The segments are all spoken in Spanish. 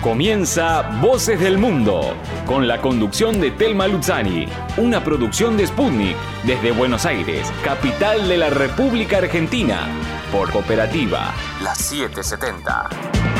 Comienza Voces del Mundo, con la conducción de Telma Luzzani, una producción de Sputnik, desde Buenos Aires, capital de la República Argentina, por Cooperativa, la 770.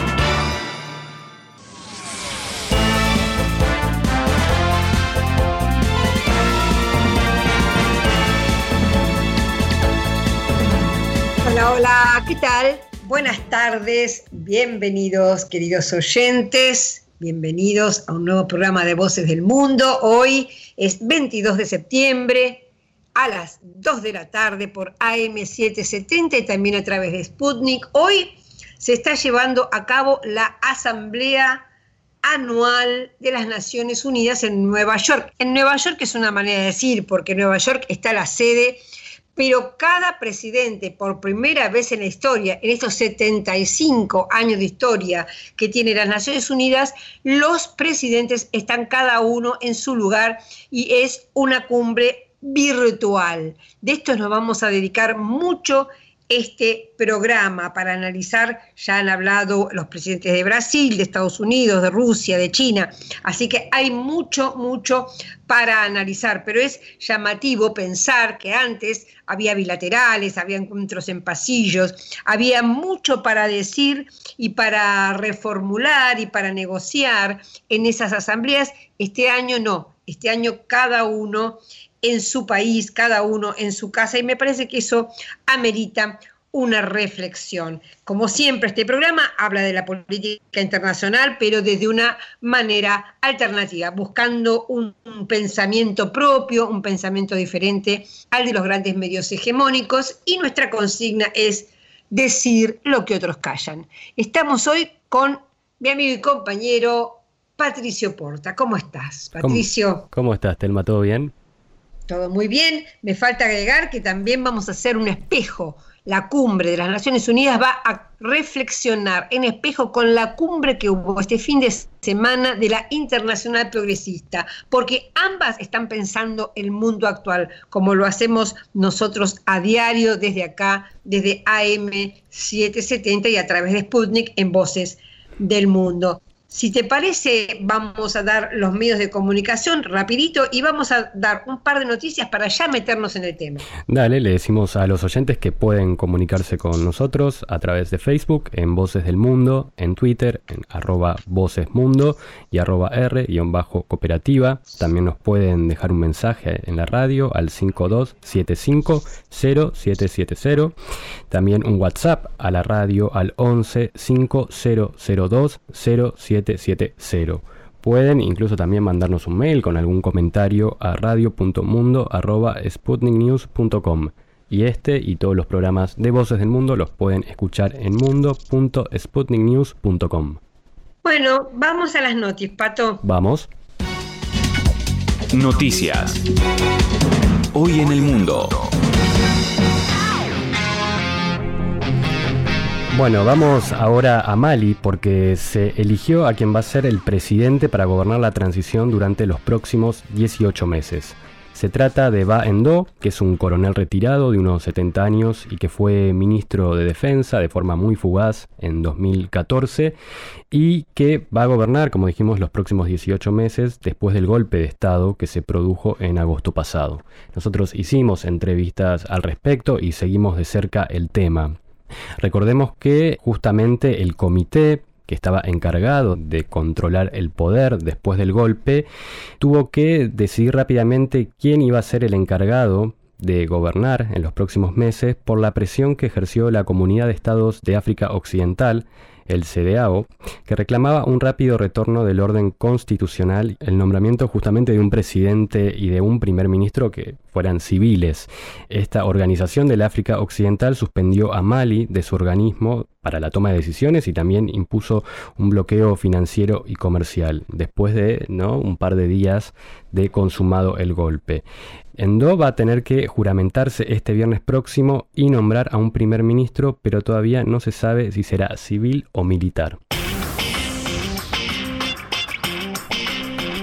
Hola, hola, ¿qué tal? Buenas tardes, bienvenidos queridos oyentes, bienvenidos a un nuevo programa de Voces del Mundo. Hoy es 22 de septiembre a las 2 de la tarde por AM770 y también a través de Sputnik. Hoy se está llevando a cabo la Asamblea Anual de las Naciones Unidas en Nueva York. En Nueva York es una manera de decir, porque en Nueva York está la sede, pero cada presidente, por primera vez en la historia, en estos 75 años de historia que tiene las Naciones Unidas, los presidentes están cada uno en su lugar y es una cumbre virtual. De esto nos vamos a dedicar mucho este programa para analizar. Ya han hablado los presidentes de Brasil, de Estados Unidos, de Rusia, de China, así que hay mucho para analizar, pero es llamativo pensar que antes había bilaterales, había encuentros en pasillos, había mucho para decir y para reformular y para negociar en esas asambleas. Este año no, este año cada uno en su país, cada uno en su casa, y me parece que eso amerita una reflexión. Como siempre, este programa habla de la política internacional, pero desde una manera alternativa, buscando un pensamiento propio, un pensamiento diferente al de los grandes medios hegemónicos, y nuestra consigna es decir lo que otros callan. Estamos hoy con mi amigo y compañero Patricio Porta. ¿Cómo estás, Patricio? ¿Cómo estás, Telma? ¿Todo bien? Todo muy bien. Me falta agregar que también vamos a hacer un espejo. La cumbre de las Naciones Unidas va a reflexionar en espejo con la cumbre que hubo este fin de semana de la Internacional Progresista, porque ambas están pensando el mundo actual, como lo hacemos nosotros a diario desde acá, desde AM770 y a través de Sputnik en Voces del Mundo. Si te parece, vamos a dar los medios de comunicación rapidito y vamos a dar un par de noticias para ya meternos en el tema. Dale, le decimos a los oyentes que pueden comunicarse con nosotros a través de Facebook, en Voces del Mundo, en Twitter, en @vocesmundo y @R_cooperativa. También nos pueden dejar un mensaje en la radio al 5275-0770. También un WhatsApp a la radio al 11-5002-0770. Pueden incluso también mandarnos un mail con algún comentario a radio.mundo@sputniknews.com. Y este y todos los programas de Voces del Mundo los pueden escuchar en mundo.sputniknews.com. Bueno, vamos a las noticias, Pato. Vamos. Noticias. Hoy en el mundo. Bueno, vamos ahora a Mali porque se eligió a quien va a ser el presidente para gobernar la transición durante los próximos 18 meses. Se trata de Ba Endo, que es un coronel retirado de unos 70 años y que fue ministro de Defensa de forma muy fugaz en 2014 y que va a gobernar, como dijimos, los próximos 18 meses después del golpe de Estado que se produjo en agosto pasado. Nosotros hicimos entrevistas al respecto y seguimos de cerca el tema. Recordemos que justamente el comité que estaba encargado de controlar el poder después del golpe tuvo que decidir rápidamente quién iba a ser el encargado de gobernar en los próximos meses por la presión que ejerció la Comunidad de Estados de África Occidental, el CEDEAO, que reclamaba un rápido retorno del orden constitucional, el nombramiento justamente de un presidente y de un primer ministro que fueran civiles. Esta organización del África Occidental suspendió a Mali de su organismo para la toma de decisiones y también impuso un bloqueo financiero y comercial después de un par de días de consumado el golpe. Endo va a tener que juramentarse este viernes próximo y nombrar a un primer ministro, pero todavía no se sabe si será civil o militar.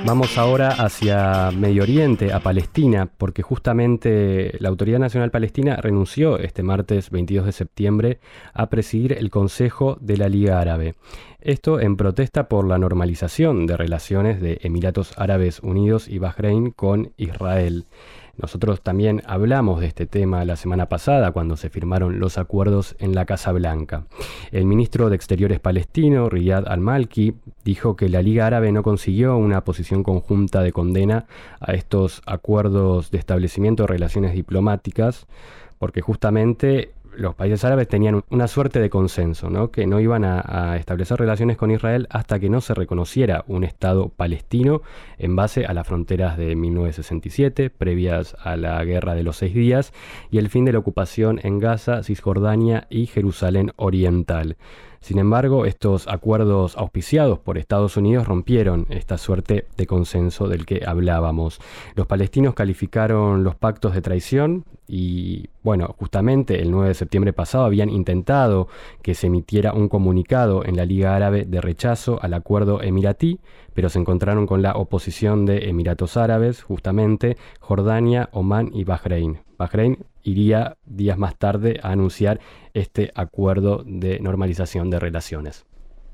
Vamos ahora hacia Medio Oriente, a Palestina, porque justamente la Autoridad Nacional Palestina renunció este martes 22 de septiembre a presidir el Consejo de la Liga Árabe. Esto en protesta por la normalización de relaciones de Emiratos Árabes Unidos y Bahrein con Israel. Nosotros también hablamos de este tema la semana pasada cuando se firmaron los acuerdos en la Casa Blanca. El ministro de Exteriores palestino, Riyad al-Malki, dijo que la Liga Árabe no consiguió una posición conjunta de condena a estos acuerdos de establecimiento de relaciones diplomáticas porque justamente los países árabes tenían una suerte de consenso, ¿no? Que no iban a establecer relaciones con Israel hasta que no se reconociera un Estado palestino en base a las fronteras de 1967, previas a la Guerra de los 6 Días, y el fin de la ocupación en Gaza, Cisjordania y Jerusalén Oriental. Sin embargo, estos acuerdos auspiciados por Estados Unidos rompieron esta suerte de consenso del que hablábamos. Los palestinos calificaron los pactos de traición y, bueno, justamente el 9 de septiembre pasado habían intentado que se emitiera un comunicado en la Liga Árabe de rechazo al acuerdo emiratí, pero se encontraron con la oposición de Emiratos Árabes, justamente Jordania, Omán y Bahrein. Bahrein iría días más tarde a anunciar este acuerdo de normalización de relaciones.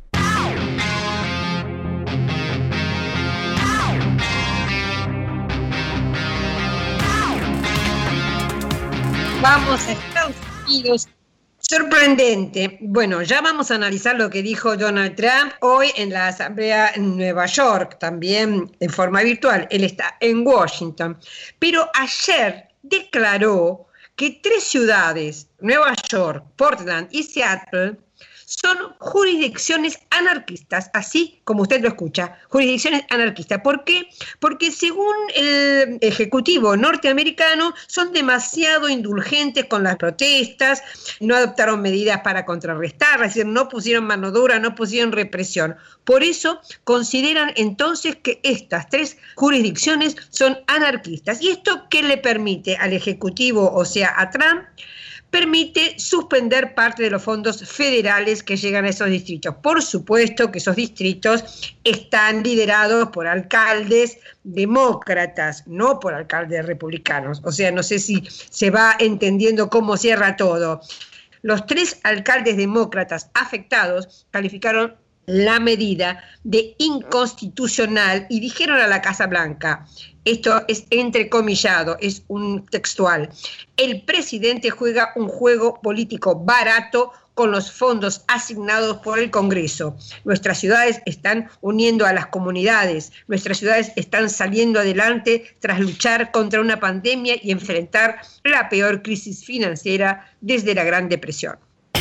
Vamos a Estados Unidos. Sorprendente. Bueno, ya vamos a analizar lo que dijo Donald Trump hoy en la Asamblea en Nueva York, también en forma virtual. Él está en Washington. Pero ayer declaró que 3 ciudades, Nueva York, Portland y Seattle, son jurisdicciones anarquistas, así como usted lo escucha, jurisdicciones anarquistas. ¿Por qué? Porque según el Ejecutivo norteamericano son demasiado indulgentes con las protestas, no adoptaron medidas para contrarrestarlas, es decir, no pusieron mano dura, no pusieron represión. Por eso consideran entonces que estas 3 jurisdicciones son anarquistas. ¿Y esto qué le permite al Ejecutivo, o sea, a Trump? Permite suspender parte de los fondos federales que llegan a esos distritos. Por supuesto que esos distritos están liderados por alcaldes demócratas, no por alcaldes republicanos. O sea, no sé si se va entendiendo cómo cierra todo. Los 3 alcaldes demócratas afectados calificaron la medida de inconstitucional y dijeron a la Casa Blanca, esto es entrecomillado, es un textual, el presidente juega un juego político barato con los fondos asignados por el Congreso. Nuestras ciudades están uniendo a las comunidades, nuestras ciudades están saliendo adelante tras luchar contra una pandemia y enfrentar la peor crisis financiera desde la Gran Depresión.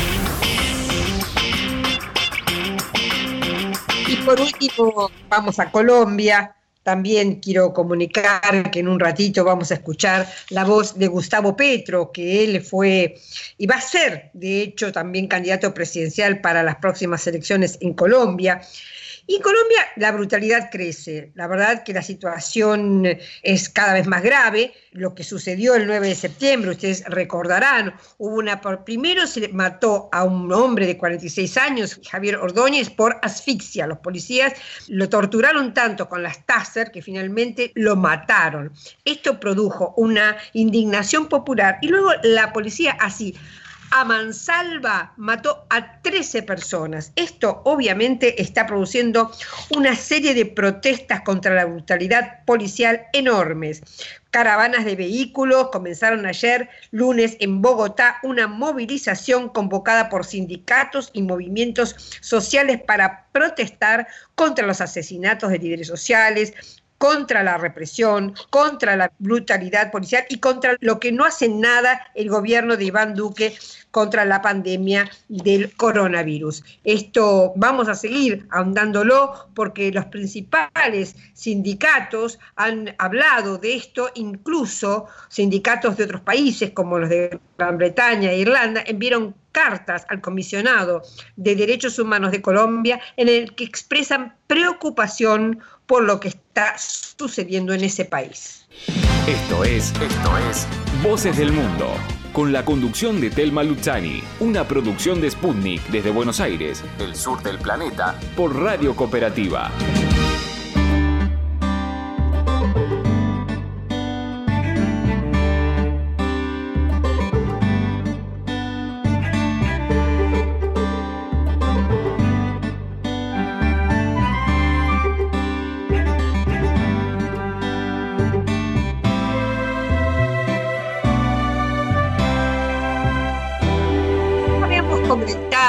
Y por último, vamos a Colombia. También quiero comunicar que en un ratito vamos a escuchar la voz de Gustavo Petro, que él fue y va a ser, de hecho, también candidato presidencial para las próximas elecciones en Colombia. Y en Colombia la brutalidad crece. La verdad que la situación es cada vez más grave. Lo que sucedió el 9 de septiembre, ustedes recordarán, primero se mató a un hombre de 46 años, Javier Ordóñez, por asfixia. Los policías lo torturaron tanto con las Taser que finalmente lo mataron. Esto produjo una indignación popular y luego la policía así, a mansalva, mató a 13 personas. Esto obviamente está produciendo una serie de protestas contra la brutalidad policial enormes. Caravanas de vehículos comenzaron ayer, lunes, en Bogotá, una movilización convocada por sindicatos y movimientos sociales para protestar contra los asesinatos de líderes sociales, contra la represión, contra la brutalidad policial y contra lo que no hace nada el gobierno de Iván Duque contra la pandemia del coronavirus. Esto vamos a seguir ahondándolo porque los principales sindicatos han hablado de esto, incluso sindicatos de otros países como los de Gran Bretaña e Irlanda enviaron cartas al comisionado de Derechos Humanos de Colombia en el que expresan preocupación por lo que está sucediendo en ese país. Esto es Voces del Mundo, con la conducción de Thelma Luzzani, una producción de Sputnik desde Buenos Aires, el sur del planeta, por Radio Cooperativa.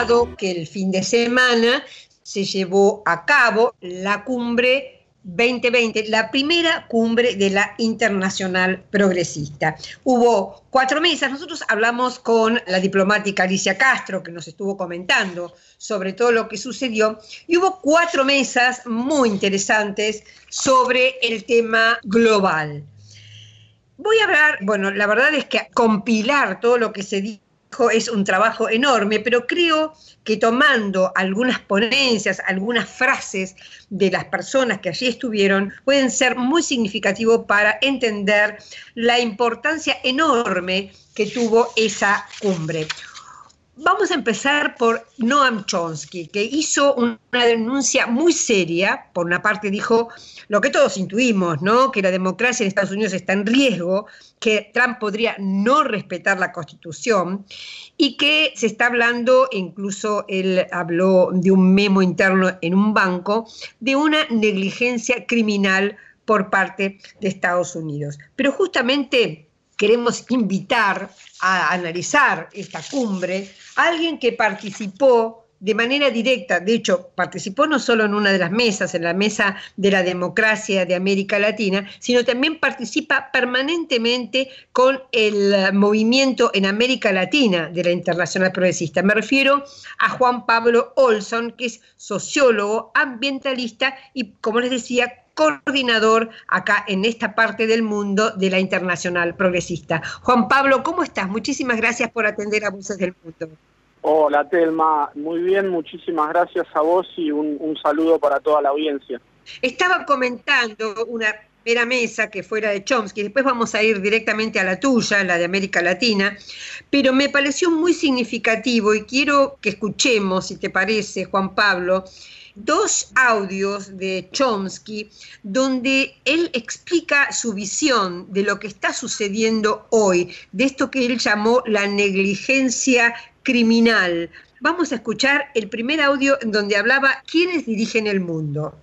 recordado que el fin de semana se llevó a cabo la cumbre 2020, la primera cumbre de la Internacional Progresista. Hubo 4 mesas, nosotros hablamos con la diplomática Alicia Castro, que nos estuvo comentando sobre todo lo que sucedió, y hubo 4 mesas muy interesantes sobre el tema global. Voy a hablar, bueno, la verdad es que compilar todo lo que se dijo es un trabajo enorme, pero creo que tomando algunas ponencias, algunas frases de las personas que allí estuvieron, pueden ser muy significativos para entender la importancia enorme que tuvo esa cumbre. Vamos a empezar por Noam Chomsky, que hizo una denuncia muy seria. Por una parte dijo lo que todos intuimos, ¿no? Que la democracia en Estados Unidos está en riesgo, que Trump podría no respetar la Constitución y que se está hablando, incluso él habló de un memo interno en un banco, de una negligencia criminal por parte de Estados Unidos. Pero justamente queremos invitar a analizar esta cumbre a alguien que participó de manera directa, de hecho participó no solo en una de las mesas, en la mesa de la democracia de América Latina, sino también participa permanentemente con el movimiento en América Latina de la Internacional Progresista. Me refiero a Juan Pablo Olson, que es sociólogo, ambientalista y, como les decía, coordinador acá en esta parte del mundo de la Internacional Progresista. Juan Pablo, ¿cómo estás? Muchísimas gracias por atender a Voces del Mundo. Hola, Telma. Muy bien, muchísimas gracias a vos y un saludo para toda la audiencia. Estaba comentando una primera mesa que fue la de Chomsky, después vamos a ir directamente a la tuya, la de América Latina, pero me pareció muy significativo y quiero que escuchemos, si te parece, Juan Pablo, 2 audios de Chomsky donde él explica su visión de lo que está sucediendo hoy, de esto que él llamó la negligencia criminal. Vamos a escuchar el primer audio en donde hablaba quiénes dirigen el mundo.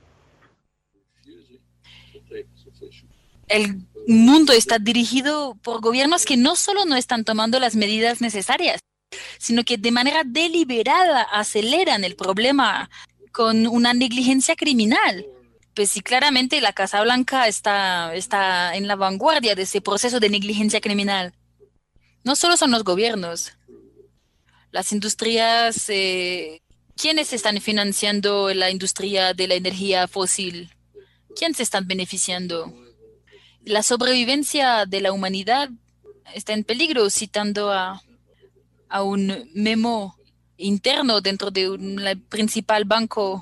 El mundo está dirigido por gobiernos que no solo no están tomando las medidas necesarias, sino que de manera deliberada aceleran el problema con una negligencia criminal. Pues sí, claramente la Casa Blanca está en la vanguardia de ese proceso de negligencia criminal. No solo son los gobiernos, las industrias, ¿quiénes están financiando la industria de la energía fósil? ¿Quiénes se están beneficiando? La sobrevivencia de la humanidad está en peligro, citando a un memo interno dentro de un principal banco.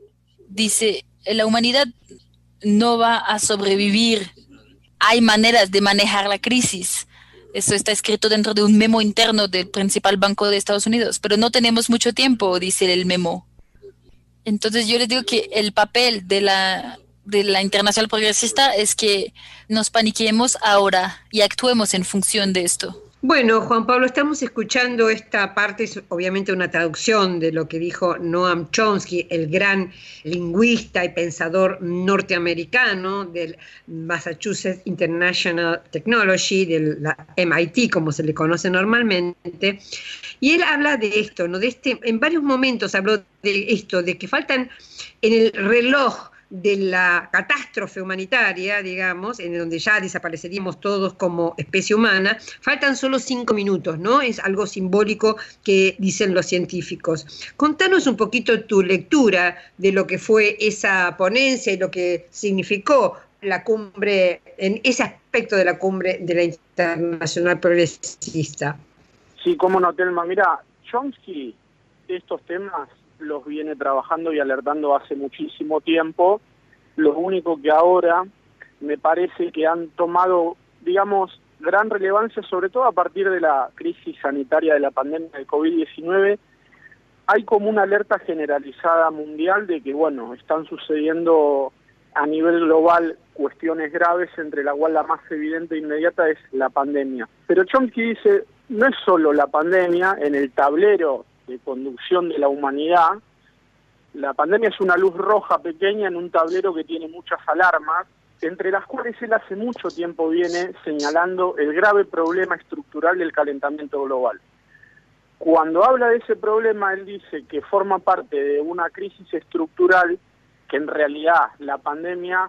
Dice, la humanidad no va a sobrevivir. Hay maneras de manejar la crisis. Eso está escrito dentro de un memo interno del principal banco de Estados Unidos. Pero no tenemos mucho tiempo, dice el memo. Entonces yo les digo que el papel de la Internacional Progresista es que nos paniquemos ahora y actuemos en función de esto. Bueno, Juan Pablo, estamos escuchando esta parte, es obviamente una traducción de lo que dijo Noam Chomsky, el gran lingüista y pensador norteamericano del Massachusetts International Technology, de la MIT, como se le conoce normalmente, y él habla de esto, ¿no? En varios momentos habló de esto, de que faltan en el reloj de la catástrofe humanitaria, digamos, en donde ya desapareceríamos todos como especie humana, faltan solo 5 minutos, ¿no? Es algo simbólico que dicen los científicos. Contanos un poquito tu lectura de lo que fue esa ponencia y lo que significó la cumbre, en ese aspecto de la cumbre de la Internacional Progresista. Sí, cómo no, Telma. Mira, Chomsky, estos temas los viene trabajando y alertando hace muchísimo tiempo. Lo único que ahora me parece que han tomado, digamos, gran relevancia, sobre todo a partir de la crisis sanitaria de la pandemia de COVID-19, hay como una alerta generalizada mundial de que, bueno, están sucediendo a nivel global cuestiones graves, entre la cual la más evidente e inmediata es la pandemia. Pero Chomsky dice, no es solo la pandemia, en el tablero de conducción de la humanidad, la pandemia es una luz roja pequeña en un tablero que tiene muchas alarmas, entre las cuales él hace mucho tiempo viene señalando el grave problema estructural del calentamiento global. Cuando habla de ese problema, él dice que forma parte de una crisis estructural, que en realidad la pandemia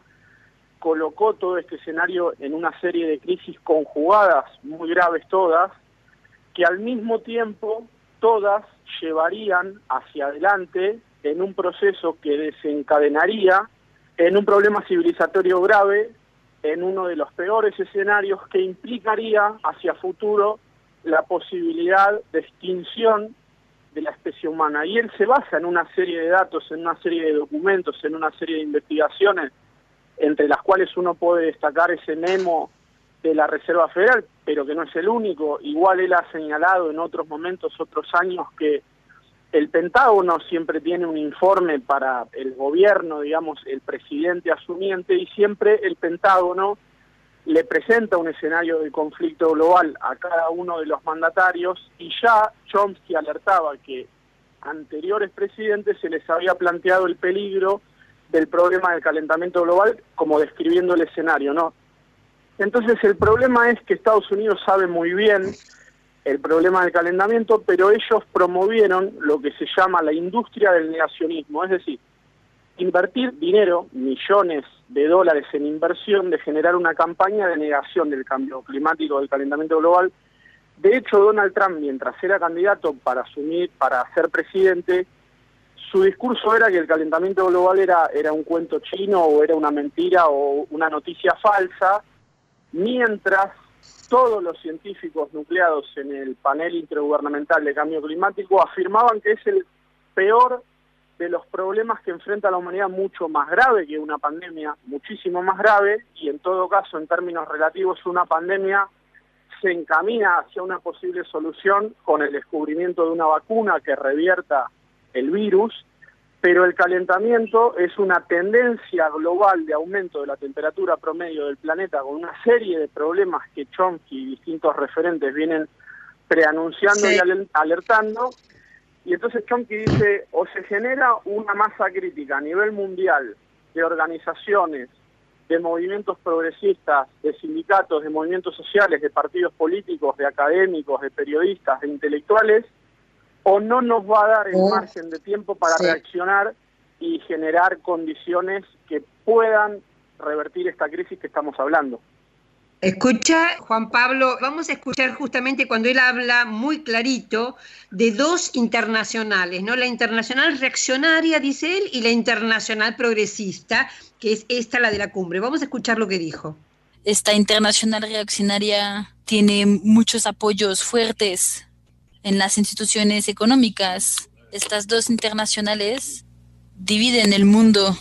colocó todo este escenario en una serie de crisis conjugadas, muy graves todas, que al mismo tiempo todas llevarían hacia adelante en un proceso que desencadenaría en un problema civilizatorio grave, en uno de los peores escenarios que implicaría hacia futuro la posibilidad de extinción de la especie humana. Y él se basa en una serie de datos, en una serie de documentos, en una serie de investigaciones, entre las cuales uno puede destacar ese memo de la Reserva Federal, pero que no es el único. Igual él ha señalado en otros momentos, otros años, que el Pentágono siempre tiene un informe para el gobierno, digamos, el presidente asumiente, y siempre el Pentágono le presenta un escenario de conflicto global a cada uno de los mandatarios, y ya Chomsky alertaba que anteriores presidentes se les había planteado el peligro del problema del calentamiento global, como describiendo el escenario, ¿no? Entonces el problema es que Estados Unidos sabe muy bien el problema del calentamiento, pero ellos promovieron lo que se llama la industria del negacionismo, es decir, invertir dinero, millones de dólares en inversión, de generar una campaña de negación del cambio climático, del calentamiento global. De hecho, Donald Trump, mientras era candidato para ser presidente, su discurso era que el calentamiento global era un cuento chino, o era una mentira, o una noticia falsa, mientras todos los científicos nucleados en el panel intergubernamental de cambio climático afirmaban que es el peor de los problemas que enfrenta la humanidad, mucho más grave que una pandemia, muchísimo más grave, y en todo caso, en términos relativos, una pandemia se encamina hacia una posible solución con el descubrimiento de una vacuna que revierta el virus, pero el calentamiento es una tendencia global de aumento de la temperatura promedio del planeta, con una serie de problemas que Chomsky y distintos referentes vienen preanunciando y alertando. Y entonces Chomsky dice, o se genera una masa crítica a nivel mundial de organizaciones, de movimientos progresistas, de sindicatos, de movimientos sociales, de partidos políticos, de académicos, de periodistas, de intelectuales, o no nos va a dar el margen de tiempo para reaccionar y generar condiciones que puedan revertir esta crisis que estamos hablando. Escucha, Juan Pablo, vamos a escuchar justamente cuando él habla muy clarito de dos internacionales, ¿no? La internacional reaccionaria, dice él, y la internacional progresista, que es esta, la de la cumbre. Vamos a escuchar lo que dijo. Esta internacional reaccionaria tiene muchos apoyos fuertes en las instituciones económicas. Estas dos internacionales dividen el mundo.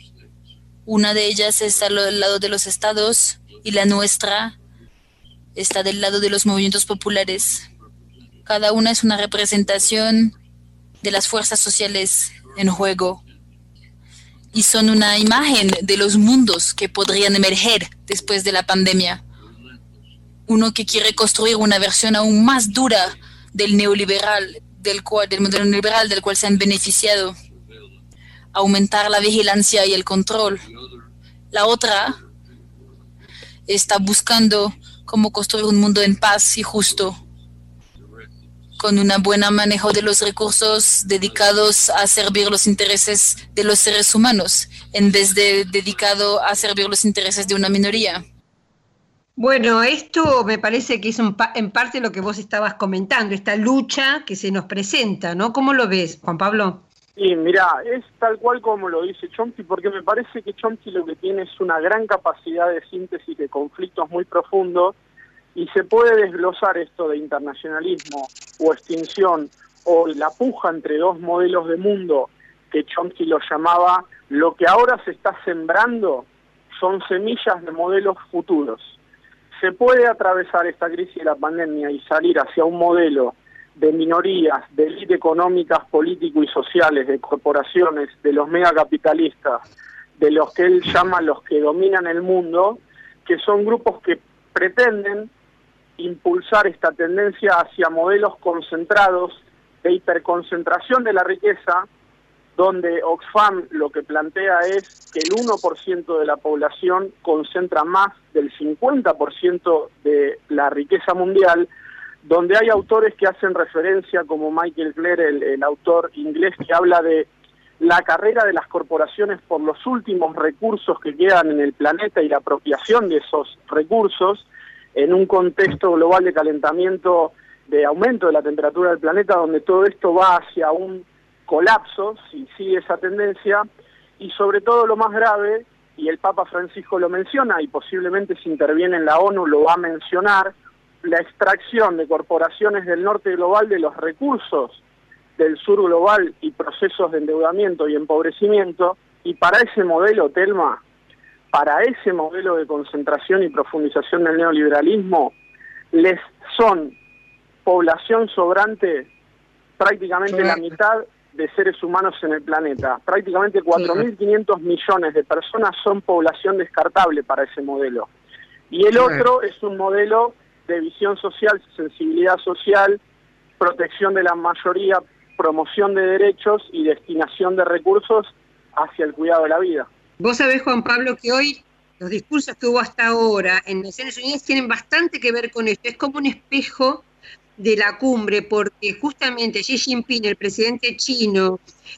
Una de ellas está al lado de los estados y la nuestra está del lado de los movimientos populares. Cada una es una representación de las fuerzas sociales en juego y son una imagen de los mundos que podrían emerger después de la pandemia. Uno que quiere construir una versión aún más dura del neoliberal, del modelo neoliberal del cual se han beneficiado, aumentar la vigilancia y el control. La otra está buscando cómo construir un mundo en paz y justo, con un buen manejo de los recursos dedicados a servir los intereses de los seres humanos, en vez de dedicado a servir los intereses de una minoría. Bueno, esto me parece que es en parte lo que vos estabas comentando, esta lucha que se nos presenta, ¿no? ¿Cómo lo ves, Juan Pablo? Sí, mirá, es tal cual como lo dice Chomsky, porque me parece que Chomsky lo que tiene es una gran capacidad de síntesis de conflictos muy profundos, y se puede desglosar esto de internacionalismo o extinción o la puja entre dos modelos de mundo, que Chomsky lo llamaba, lo que ahora se está sembrando son semillas de modelos futuros. Se puede atravesar esta crisis de la pandemia y salir hacia un modelo de minorías, de élite económicas, políticos y sociales, de corporaciones, de los megacapitalistas, de los que él llama los que dominan el mundo, que son grupos que pretenden impulsar esta tendencia hacia modelos concentrados de hiperconcentración de la riqueza, donde Oxfam lo que plantea es que el 1% de la población concentra más del 50% de la riqueza mundial, donde hay autores que hacen referencia, como Michael Clear, el autor inglés, que habla de la carrera de las corporaciones por los últimos recursos que quedan en el planeta y la apropiación de esos recursos en un contexto global de calentamiento, de aumento de la temperatura del planeta, donde todo esto va hacia un colapso, si sigue esa tendencia, y sobre todo lo más grave, y el Papa Francisco lo menciona, y posiblemente si interviene en la ONU lo va a mencionar, la extracción de corporaciones del norte global de los recursos del sur global y procesos de endeudamiento y empobrecimiento, y para ese modelo, Telma, para ese modelo de concentración y profundización del neoliberalismo, les son población sobrante prácticamente la mitad de seres humanos en el planeta. Prácticamente 4.500 millones de personas son población descartable para ese modelo. Y el otro es un modelo de visión social, sensibilidad social, protección de la mayoría, promoción de derechos y destinación de recursos hacia el cuidado de la vida. Vos sabés, Juan Pablo, que hoy los discursos que hubo hasta ahora en Naciones Unidas tienen bastante que ver con esto. Es como un espejo de la cumbre, porque justamente Xi Jinping, el presidente chino,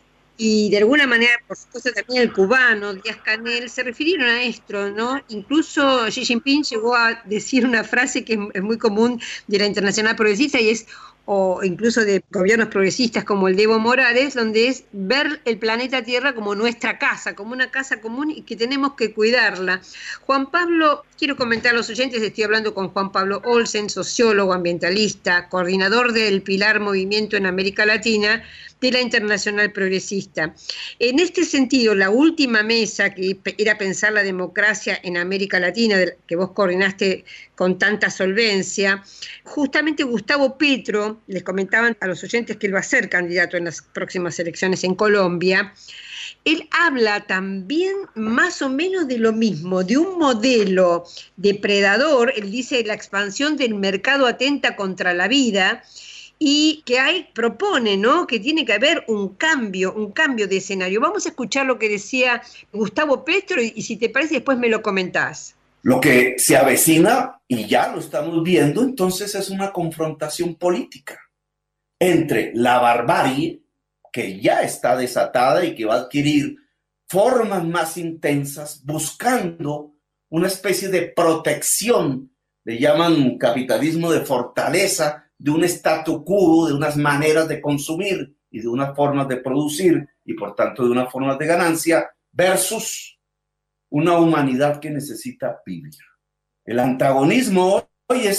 y de alguna manera, por supuesto, también el cubano, Díaz-Canel, se refirieron a esto, ¿no? Incluso Xi Jinping llegó a decir una frase que es muy común de la Internacional Progresista y es, o incluso de gobiernos progresistas como el de Evo Morales, donde es ver el planeta Tierra como nuestra casa, como una casa común y que tenemos que cuidarla. Juan Pablo, quiero comentar a los oyentes, estoy hablando con Juan Pablo Olsen, sociólogo, ambientalista, coordinador del Pilar Movimiento en América Latina, de la Internacional Progresista. En este sentido, la última mesa, que era pensar la democracia en América Latina, que vos coordinaste con tanta solvencia, justamente Gustavo Petro, les comentaban a los oyentes que él va a ser candidato en las próximas elecciones en Colombia, él habla también más o menos de lo mismo, de un modelo depredador. Él dice la expansión del mercado atenta contra la vida, y que propone, ¿no?, que tiene que haber un cambio de escenario. Vamos a escuchar lo que decía Gustavo Petro y si te parece después me lo comentás. Lo que se avecina, y ya lo estamos viendo, entonces es una confrontación política entre la barbarie, que ya está desatada y que va a adquirir formas más intensas, buscando una especie de protección, le llaman capitalismo de fortaleza, de un statu quo, de unas maneras de consumir y de unas formas de producir y por tanto de unas formas de ganancia versus una humanidad que necesita vivir. El antagonismo hoy es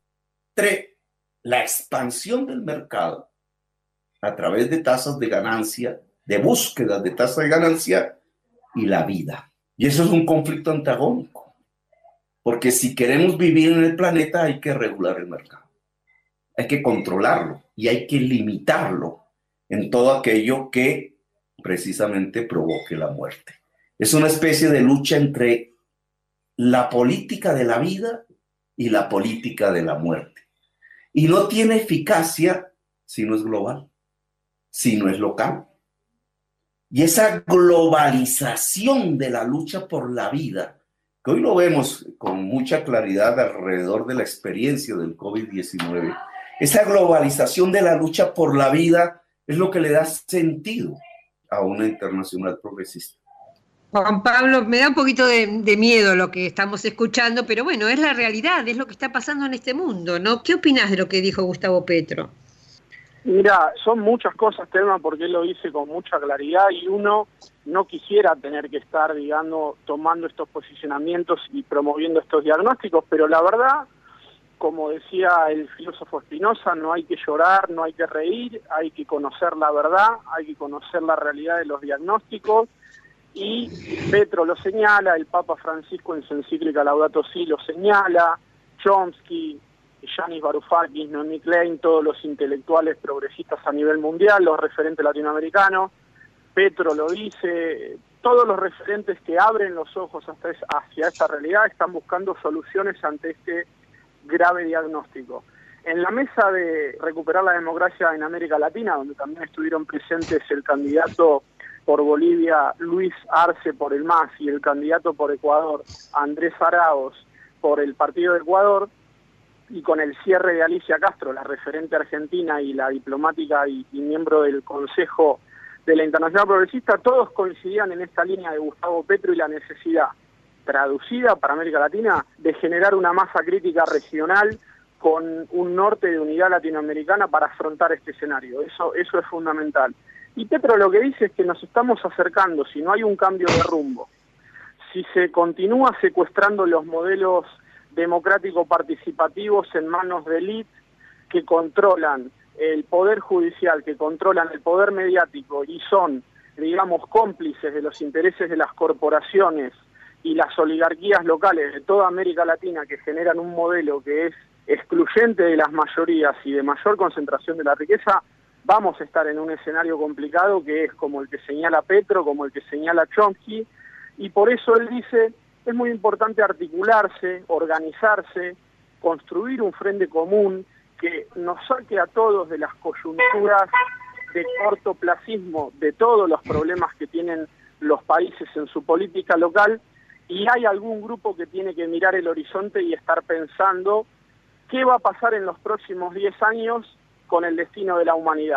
entre la expansión del mercado a través de tasas de ganancia, de búsquedas de tasas de ganancia y la vida. Y eso es un conflicto antagónico, porque si queremos vivir en el planeta hay que regular el mercado. Hay que controlarlo y hay que limitarlo en todo aquello que precisamente provoque la muerte. Es una especie de lucha entre la política de la vida y la política de la muerte. Y no tiene eficacia si no es global, si no es local. Y esa globalización de la lucha por la vida, que hoy lo vemos con mucha claridad alrededor de la experiencia del COVID-19, esa globalización de la lucha por la vida es lo que le da sentido a una internacional progresista. Juan Pablo, me da un poquito de miedo lo que estamos escuchando, pero bueno, es la realidad, es lo que está pasando en este mundo, ¿no? ¿Qué opinás de lo que dijo Gustavo Petro? Mira, son muchas cosas, Telma, porque él lo dice con mucha claridad y uno no quisiera tener que estar, digamos, tomando estos posicionamientos y promoviendo estos diagnósticos, pero la verdad, como decía el filósofo Spinoza, no hay que llorar, no hay que reír, hay que conocer la verdad, hay que conocer la realidad de los diagnósticos, y Petro lo señala, el Papa Francisco en su encíclica Laudato Si lo señala, Chomsky, Yanis Varoufakis, Noemí Klein, todos los intelectuales progresistas a nivel mundial, los referentes latinoamericanos, Petro lo dice, todos los referentes que abren los ojos hacia esta realidad están buscando soluciones ante este grave diagnóstico. En la mesa de recuperar la democracia en América Latina, donde también estuvieron presentes el candidato por Bolivia, Luis Arce, por el MAS, y el candidato por Ecuador, Andrés Arauz, por el Partido de Ecuador, y con el cierre de Alicia Castro, la referente argentina y la diplomática y miembro del Consejo de la Internacional Progresista, todos coincidían en esta línea de Gustavo Petro y la necesidad, traducida para América Latina, de generar una masa crítica regional con un norte de unidad latinoamericana para afrontar este escenario. Eso es fundamental. Y Petro lo que dice es que nos estamos acercando, si no hay un cambio de rumbo, si se continúa secuestrando los modelos democráticos participativos en manos de élites que controlan el poder judicial, que controlan el poder mediático y son, digamos, cómplices de los intereses de las corporaciones y las oligarquías locales de toda América Latina, que generan un modelo que es excluyente de las mayorías y de mayor concentración de la riqueza, vamos a estar en un escenario complicado que es como el que señala Petro, como el que señala Chomsky, y por eso él dice, es muy importante articularse, organizarse, construir un frente común que nos saque a todos de las coyunturas de cortoplacismo, de todos los problemas que tienen los países en su política local, y hay algún grupo que tiene que mirar el horizonte y estar pensando qué va a pasar en los próximos 10 años con el destino de la humanidad.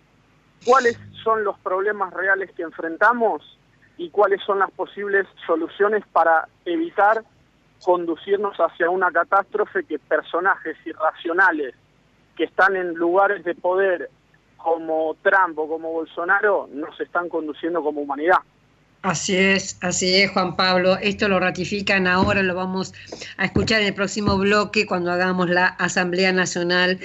¿Cuáles son los problemas reales que enfrentamos y cuáles son las posibles soluciones para evitar conducirnos hacia una catástrofe que personajes irracionales que están en lugares de poder como Trump o como Bolsonaro nos están conduciendo como humanidad? Así es, Juan Pablo. Esto lo ratifican ahora, lo vamos a escuchar en el próximo bloque cuando hagamos la Asamblea Nacional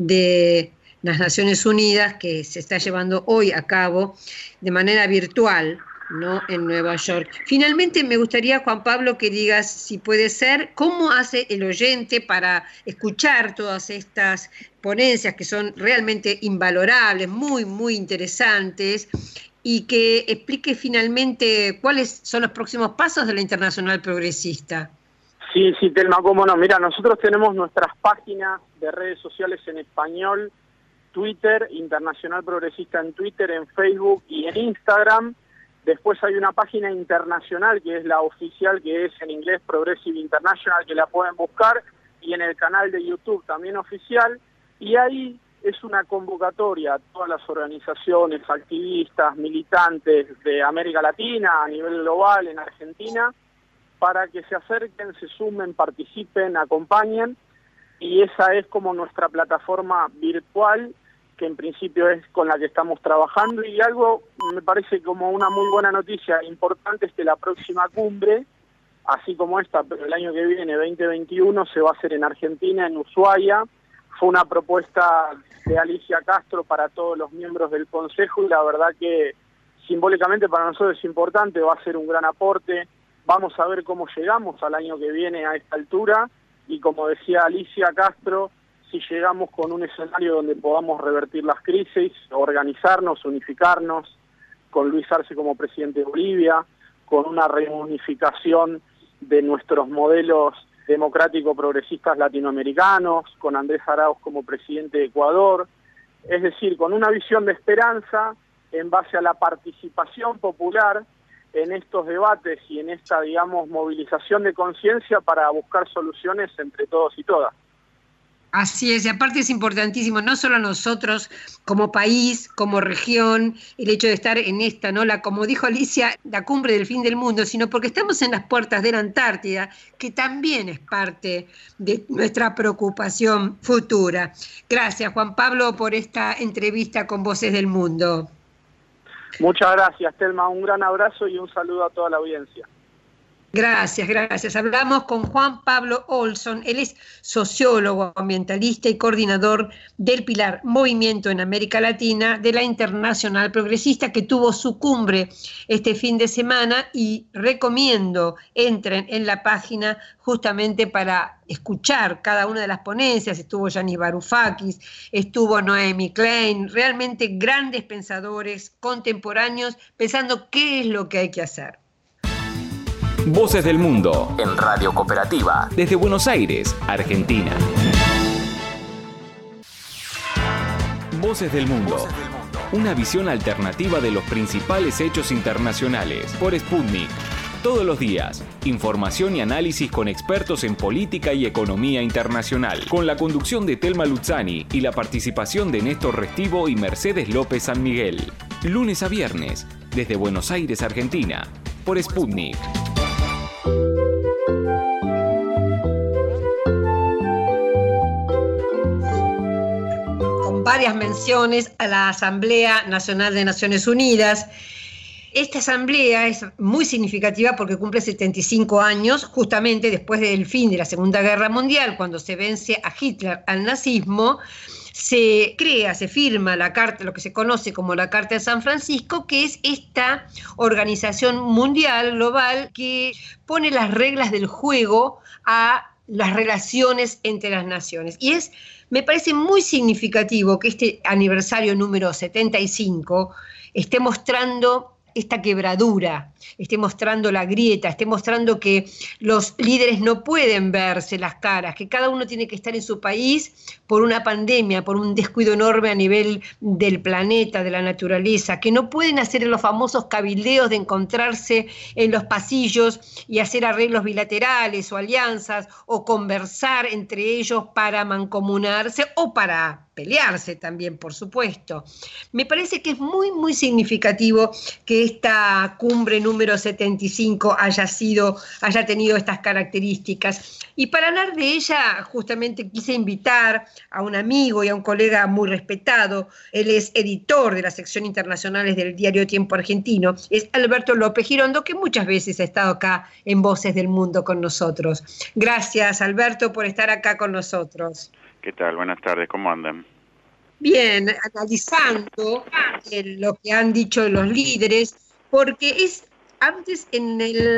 de las Naciones Unidas, que se está llevando hoy a cabo de manera virtual, ¿no?, en Nueva York. Finalmente me gustaría, Juan Pablo, que digas, si puede ser, cómo hace el oyente para escuchar todas estas ponencias que son realmente invalorables, muy, muy interesantes, y que explique finalmente cuáles son los próximos pasos de la Internacional Progresista. Sí, Telma, cómo no. Mira, nosotros tenemos nuestras páginas de redes sociales en español, Twitter, Internacional Progresista en Twitter, en Facebook y en Instagram. Después hay una página internacional que es la oficial, que es en inglés Progressive International, que la pueden buscar, y en el canal de YouTube también oficial, y ahí es una convocatoria a todas las organizaciones, activistas, militantes de América Latina, a nivel global, en Argentina, para que se acerquen, se sumen, participen, acompañen, y esa es como nuestra plataforma virtual, que en principio es con la que estamos trabajando, y algo me parece como una muy buena noticia importante es que la próxima cumbre, así como esta, pero el año que viene, 2021, se va a hacer en Argentina, en Ushuaia. Fue una propuesta de Alicia Castro para todos los miembros del Consejo, y la verdad que simbólicamente para nosotros es importante, va a ser un gran aporte. Vamos a ver cómo llegamos al año que viene a esta altura, y como decía Alicia Castro, si llegamos con un escenario donde podamos revertir las crisis, organizarnos, unificarnos, con Luis Arce como presidente de Bolivia, con una reunificación de nuestros modelos democrático-progresistas latinoamericanos, con Andrés Arauz como presidente de Ecuador, es decir, con una visión de esperanza en base a la participación popular en estos debates y en esta, digamos, movilización de conciencia para buscar soluciones entre todos y todas. Así es, y aparte es importantísimo, no solo nosotros como país, como región, el hecho de estar en esta, ¿no?, como dijo Alicia, la cumbre del fin del mundo, sino porque estamos en las puertas de la Antártida, que también es parte de nuestra preocupación futura. Gracias, Juan Pablo, por esta entrevista con Voces del Mundo. Muchas gracias, Telma, un gran abrazo y un saludo a toda la audiencia. Gracias. Hablamos con Juan Pablo Olson. Él es sociólogo, ambientalista y coordinador del Pilar Movimiento en América Latina de la Internacional Progresista, que tuvo su cumbre este fin de semana, y recomiendo entren en la página justamente para escuchar cada una de las ponencias. Estuvo Yanis Varoufakis, estuvo Noemi Klein, realmente grandes pensadores contemporáneos pensando qué es lo que hay que hacer. Voces del Mundo en Radio Cooperativa desde Buenos Aires, Argentina. Voces del Mundo. Una visión alternativa de los principales hechos internacionales por Sputnik. Todos los días, información y análisis con expertos en política y economía internacional, con la conducción de Telma Luzzani y la participación de Néstor Restivo y Mercedes López San Miguel. Lunes a viernes, desde Buenos Aires, Argentina, por Sputnik. Con varias menciones a la Asamblea Nacional de Naciones Unidas. Esta asamblea es muy significativa porque cumple 75 años, justamente después del fin de la Segunda Guerra Mundial, cuando se vence a Hitler, al nazismo. Se firma la carta, lo que se conoce como la Carta de San Francisco, que es esta organización mundial, global, que pone las reglas del juego a las relaciones entre las naciones. Y me parece muy significativo que este aniversario número 75 esté mostrando esta quebradura, esté mostrando la grieta, esté mostrando que los líderes no pueden verse las caras, que cada uno tiene que estar en su país por una pandemia, por un descuido enorme a nivel del planeta, de la naturaleza, que no pueden hacer los famosos cabildeos de encontrarse en los pasillos y hacer arreglos bilaterales o alianzas o conversar entre ellos para mancomunarse o para pelearse también, por supuesto. Me parece que es muy, muy significativo que esta cumbre número 75 haya tenido estas características. Y para hablar de ella, justamente quise invitar a un amigo y a un colega muy respetado. Él es editor de las secciones internacionales del diario Tiempo Argentino. Es Alberto López Girondo, que muchas veces ha estado acá en Voces del Mundo con nosotros. Gracias, Alberto, por estar acá con nosotros. ¿Qué tal? Buenas tardes, ¿cómo andan? Bien, analizando lo que han dicho los líderes, porque antes en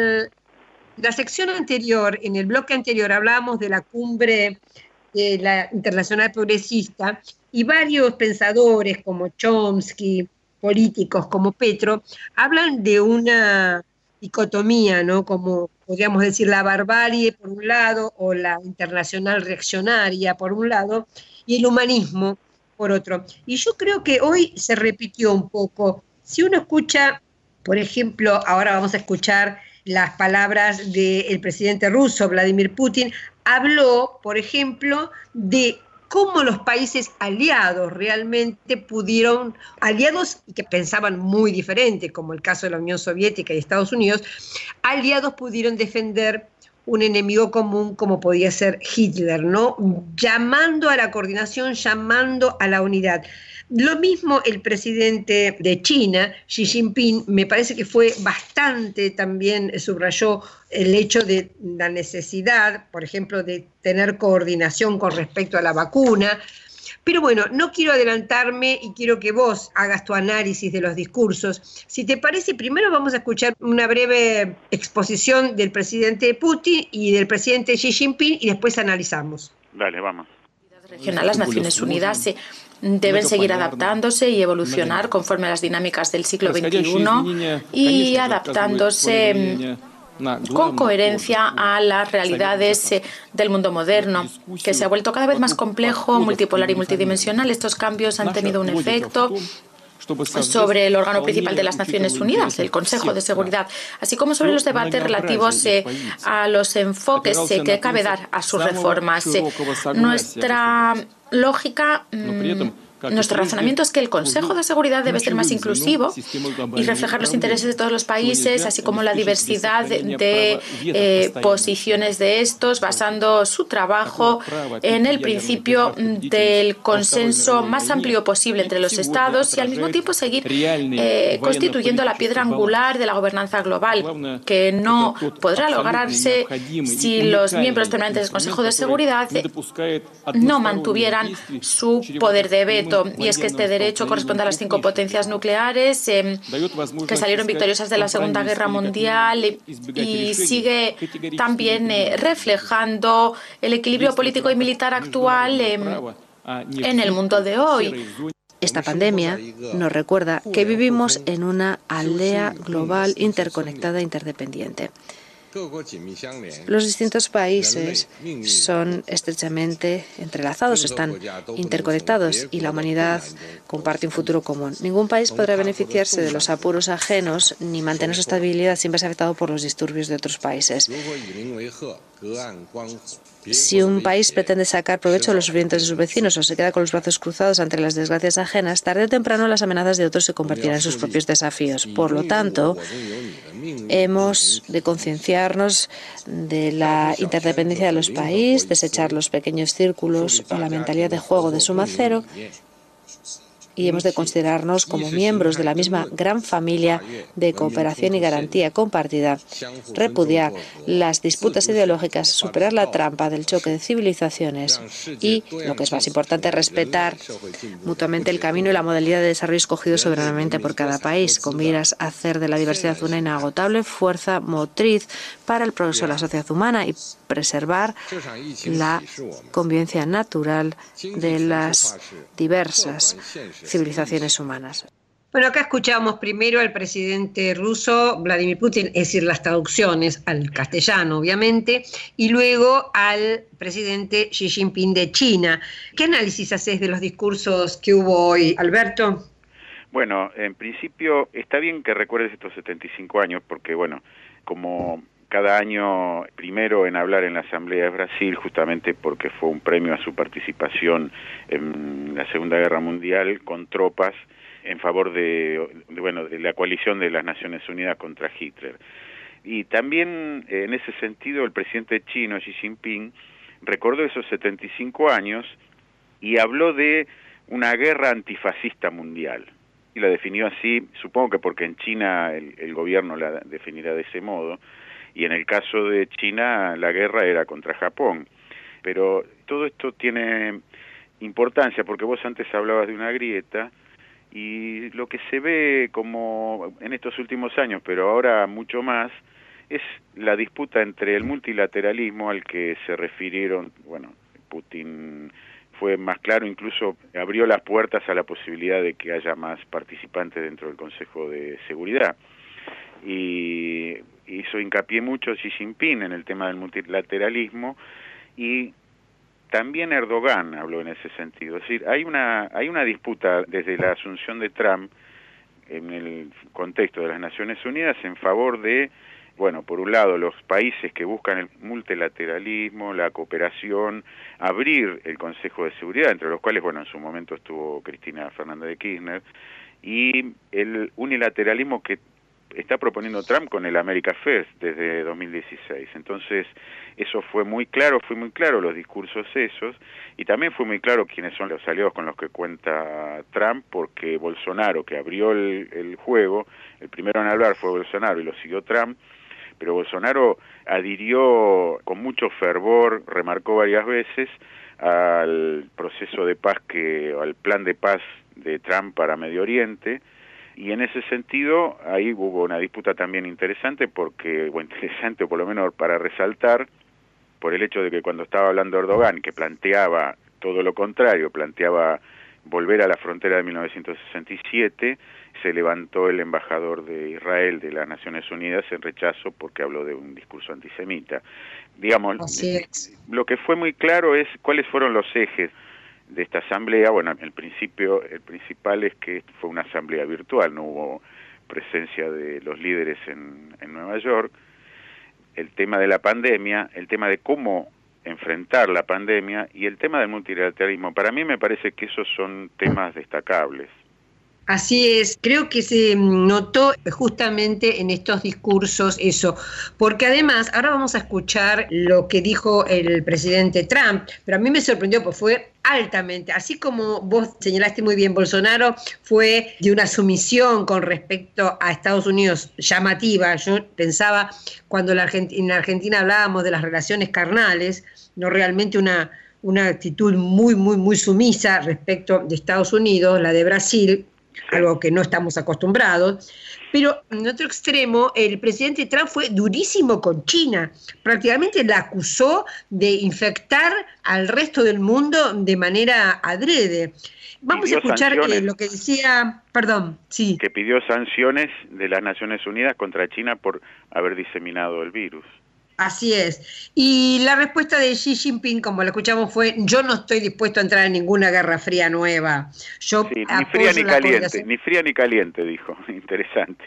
la sección anterior, en el bloque anterior, hablábamos de la cumbre de la Internacional Progresista y varios pensadores como Chomsky, políticos como Petro, hablan de una dicotomía, ¿no? Como podríamos decir la barbarie por un lado o la internacional reaccionaria por un lado y el humanismo por otro. Y yo creo que hoy se repitió un poco. Si uno escucha, por ejemplo, ahora vamos a escuchar las palabras del presidente ruso, Vladimir Putin, habló, por ejemplo, de cómo los países aliados realmente aliados y que pensaban muy diferente, como el caso de la Unión Soviética y Estados Unidos, aliados pudieron defender un enemigo común como podía ser Hitler, ¿no? Llamando a la coordinación, llamando a la unidad. Lo mismo el presidente de China, Xi Jinping, me parece que fue bastante, también subrayó el hecho de la necesidad, por ejemplo, de tener coordinación con respecto a la vacuna. Pero bueno, no quiero adelantarme y quiero que vos hagas tu análisis de los discursos. Si te parece, primero vamos a escuchar una breve exposición del presidente Putin y del presidente Xi Jinping y después analizamos. Dale, vamos. Regional, las Naciones Unidas deben seguir adaptándose y evolucionar conforme a las dinámicas del siglo XXI y adaptándose con coherencia a las realidades del mundo moderno, que se ha vuelto cada vez más complejo, multipolar y multidimensional. Estos cambios han tenido un efecto sobre el órgano principal de las Naciones Unidas, el Consejo de Seguridad, así como sobre los debates relativos a los enfoques que cabe dar a sus reformas. Nuestra lógica, nuestro razonamiento es que el Consejo de Seguridad debe ser más inclusivo y reflejar los intereses de todos los países, así como la diversidad de posiciones de estos, basando su trabajo en el principio del consenso más amplio posible entre los Estados y al mismo tiempo seguir constituyendo la piedra angular de la gobernanza global, que no podrá lograrse si los miembros permanentes del Consejo de Seguridad no mantuvieran su poder de veto. Y es que este derecho corresponde a las 5 potencias nucleares que salieron victoriosas de la Segunda Guerra Mundial y sigue también reflejando el equilibrio político y militar actual en el mundo de hoy. Esta pandemia nos recuerda que vivimos en una aldea global interconectada e interdependiente. Los distintos países son estrechamente entrelazados, están interconectados y la humanidad comparte un futuro común. Ningún país podrá beneficiarse de los apuros ajenos ni mantener su estabilidad sin verse afectado por los disturbios de otros países. Si un país pretende sacar provecho de los sufrimientos de sus vecinos o se queda con los brazos cruzados ante las desgracias ajenas, tarde o temprano las amenazas de otros se convertirán en sus propios desafíos. Por lo tanto, hemos de concienciarnos de la interdependencia de los países, desechar los pequeños círculos o la mentalidad de juego de suma cero, y hemos de considerarnos como miembros de la misma gran familia de cooperación y garantía compartida, repudiar las disputas ideológicas, superar la trampa del choque de civilizaciones y, lo que es más importante, respetar mutuamente el camino y la modalidad de desarrollo escogido soberanamente por cada país, con miras a hacer de la diversidad una inagotable fuerza motriz para el progreso de la sociedad humana y preservar la convivencia natural de las diversas civilizaciones humanas. Bueno, acá escuchamos primero al presidente ruso Vladimir Putin, es decir, las traducciones al castellano, obviamente, y luego al presidente Xi Jinping de China. ¿Qué análisis haces de los discursos que hubo hoy, Alberto? Bueno, en principio está bien que recuerdes estos 75 años, porque bueno, como cada año primero en hablar en la Asamblea de Brasil, justamente porque fue un premio a su participación en la Segunda Guerra Mundial con tropas en favor de la coalición de las Naciones Unidas contra Hitler. Y también en ese sentido el presidente chino Xi Jinping recordó esos 75 años y habló de una guerra antifascista mundial. Y la definió así, supongo que porque en China el gobierno la definirá de ese modo, y en el caso de China la guerra era contra Japón. Pero todo esto tiene importancia porque vos antes hablabas de una grieta y lo que se ve como en estos últimos años, pero ahora mucho más, es la disputa entre el multilateralismo al que se refirieron, bueno, Putin fue más claro, incluso abrió las puertas a la posibilidad de que haya más participantes dentro del Consejo de Seguridad. Y hizo hincapié mucho Xi Jinping en el tema del multilateralismo y también Erdogan habló en ese sentido. Es decir, hay una disputa desde la asunción de Trump en el contexto de las Naciones Unidas en favor de, bueno, por un lado los países que buscan el multilateralismo, la cooperación, abrir el Consejo de Seguridad, entre los cuales, bueno, en su momento estuvo Cristina Fernández de Kirchner, y el unilateralismo que está proponiendo Trump con el America First desde 2016. Entonces, eso fue muy claro los discursos esos, y también fue muy claro quiénes son los aliados con los que cuenta Trump, porque Bolsonaro, que abrió el juego, el primero en hablar fue Bolsonaro y lo siguió Trump, pero Bolsonaro adhirió con mucho fervor, remarcó varias veces, al proceso de paz al plan de paz de Trump para Medio Oriente. Y en ese sentido, ahí hubo una disputa también interesante, o por lo menos para resaltar, por el hecho de que cuando estaba hablando Erdogan, que planteaba todo lo contrario, planteaba volver a la frontera de 1967, se levantó el embajador de Israel de las Naciones Unidas en rechazo porque habló de un discurso antisemita. Digamos, lo que fue muy claro es cuáles fueron los ejes de esta asamblea. Bueno, el principal es que fue una asamblea virtual, no hubo presencia de los líderes en Nueva York. El tema de la pandemia, el tema de cómo enfrentar la pandemia y el tema del multilateralismo. Para mí me parece que esos son temas destacables. Así es, creo que se notó justamente en estos discursos eso, porque además, ahora vamos a escuchar lo que dijo el presidente Trump, pero a mí me sorprendió porque fue altamente, así como vos señalaste muy bien, Bolsonaro fue de una sumisión con respecto a Estados Unidos llamativa. Yo pensaba cuando en Argentina hablábamos de las relaciones carnales, no realmente una actitud muy sumisa respecto de Estados Unidos, la de Brasil, algo que no estamos acostumbrados, pero en otro extremo el presidente Trump fue durísimo con China, prácticamente la acusó de infectar al resto del mundo de manera adrede. Vamos a escuchar lo que decía, que pidió sanciones de las Naciones Unidas contra China por haber diseminado el virus. Así es. Y la respuesta de Xi Jinping, como la escuchamos, fue: yo no estoy dispuesto a entrar en ninguna guerra fría nueva. Yo sí, ni fría ni caliente, ni fría ni caliente, dijo. Interesante.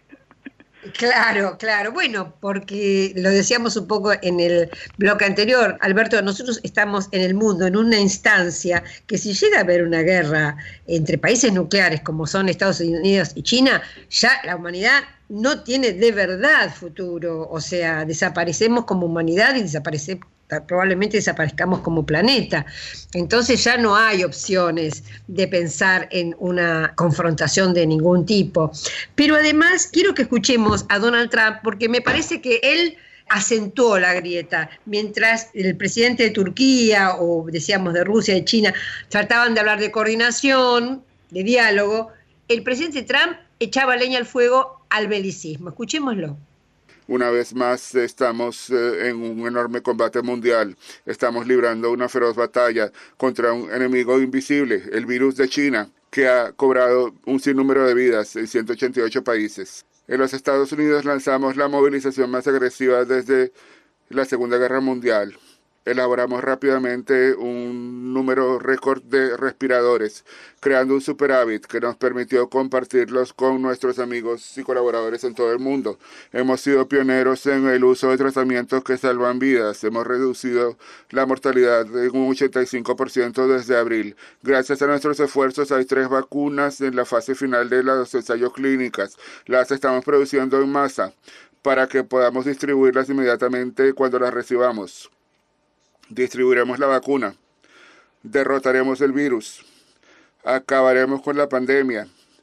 Claro, claro. Bueno, porque lo decíamos un poco en el bloque anterior, Alberto, nosotros estamos en el mundo en una instancia que si llega a haber una guerra entre países nucleares como son Estados Unidos y China, ya la humanidad no tiene de verdad futuro. O sea, desaparecemos como humanidad y probablemente desaparezcamos como planeta. Entonces ya no hay opciones de pensar en una confrontación de ningún tipo. Pero además quiero que escuchemos a Donald Trump, porque me parece que él acentuó la grieta. Mientras el presidente de Turquía, o decíamos de Rusia, de China, trataban de hablar de coordinación, de diálogo, el presidente Trump echaba leña al fuego al belicismo. Escuchémoslo. Una vez más estamos en un enorme combate mundial. Estamos librando una feroz batalla contra un enemigo invisible, el virus de China, que ha cobrado un sinnúmero de vidas en 188 países. En los Estados Unidos lanzamos la movilización más agresiva desde la Segunda Guerra Mundial. Elaboramos rápidamente un número récord de respiradores, creando un superávit que nos permitió compartirlos con nuestros amigos y colaboradores en todo el mundo. Hemos sido pioneros en el uso de tratamientos que salvan vidas. Hemos reducido la mortalidad en un 85% desde abril. Gracias a nuestros esfuerzos hay 3 vacunas en la fase final de los ensayos clínicos. Las estamos produciendo en masa para que podamos distribuirlas inmediatamente cuando las recibamos. Distribuiremos la vacuna, derrotaremos el virus, acabaremos con la pandemia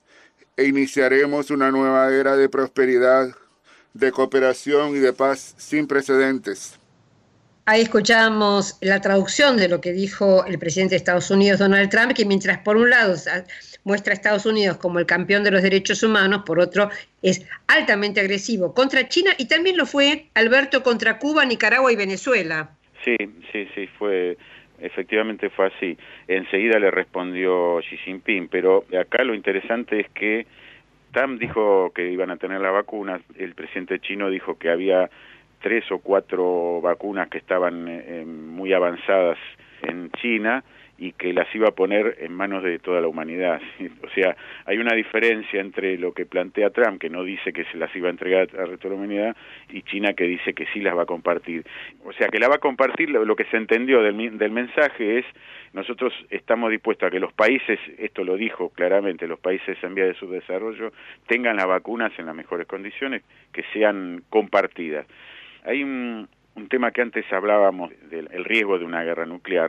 e iniciaremos una nueva era de prosperidad, de cooperación y de paz sin precedentes. Ahí escuchamos la traducción de lo que dijo el presidente de Estados Unidos, Donald Trump, que mientras por un lado muestra a Estados Unidos como el campeón de los derechos humanos, por otro es altamente agresivo contra China y también lo fue, Alberto, contra Cuba, Nicaragua y Venezuela. Sí, efectivamente fue así. Enseguida le respondió Xi Jinping, pero acá lo interesante es que Trump dijo que iban a tener la vacuna, el presidente chino dijo que había 3 o 4 vacunas que estaban muy avanzadas en China y que las iba a poner en manos de toda la humanidad. O sea, hay una diferencia entre lo que plantea Trump, que no dice que se las iba a entregar al resto de la humanidad, y China, que dice que sí las va a compartir. O sea, que la va a compartir, lo que se entendió del mensaje es: nosotros estamos dispuestos a que los países, esto lo dijo claramente, los países en vía de subdesarrollo, tengan las vacunas en las mejores condiciones, que sean compartidas. Hay un tema que antes hablábamos del riesgo de una guerra nuclear,